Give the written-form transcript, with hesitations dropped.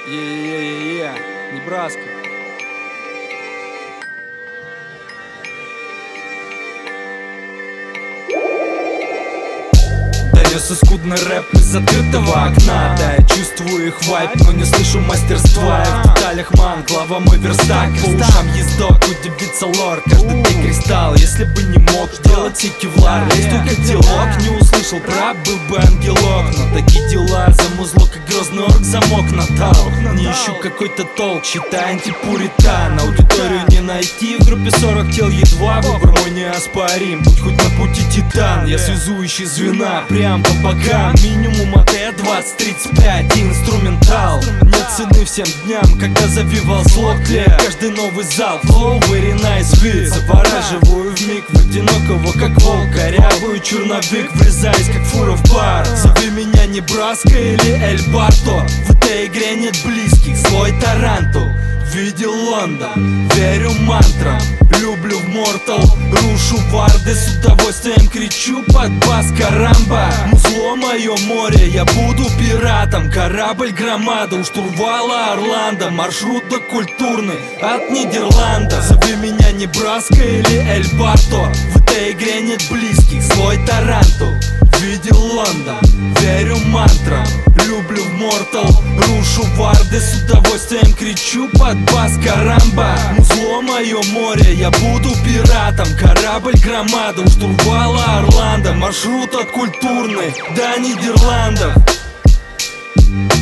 Небраска. Донесся скудный рэп из открытого окна. Да, я чувствую их вайб, но не слышу мастерства. И в деталях ман, глава мой верстак. По ушам ездок, удивится лор. Каждый ты кристалл, если бы не мог делать и кевлар. Лезть в котелок, не услышал прав, был бы ангелок. Но такие дела, за музло, как грозный орк, замок надал. Не ищу какой-то толк, считай антипуритан. Аудиторию не найти, в группе 40 тел едва. Выбор мой неоспорим, будь хоть на пути титан. Я связующий звена, прям по бокам. Минимум АТ-20-35 и инструментал. Нет цены всем дням, когда завивал слог тле. Каждый новый зал, flow, very nice beat. Завораживаю вмиг в одинокого, как волк. Корявую черновик, врезаясь, как фура в пар. Зови меня Небраска или Эль Барто. В этой игре нет близких, злой Тарантул. Видел Лондон, верю мантрам. Люблю в Mortal, рушу варды. С удовольствием кричу под бас карамба. Музло мое море, я буду пиратом. Корабль громада, у штурвала Орландо. Маршрут до культурный от Нидерланда. Зови меня Небраска или Эль Барто. В этой игре нет близких, злой Тарантул. Видел Лондон, верю мантрам. Люблю в Mortal, рушу варды. С удовольствием кричу под бас карамба. Музло мое море, я буду пиратом. Корабль громада, у штурвала Орландо. Маршрут от культурный до Нидерландов.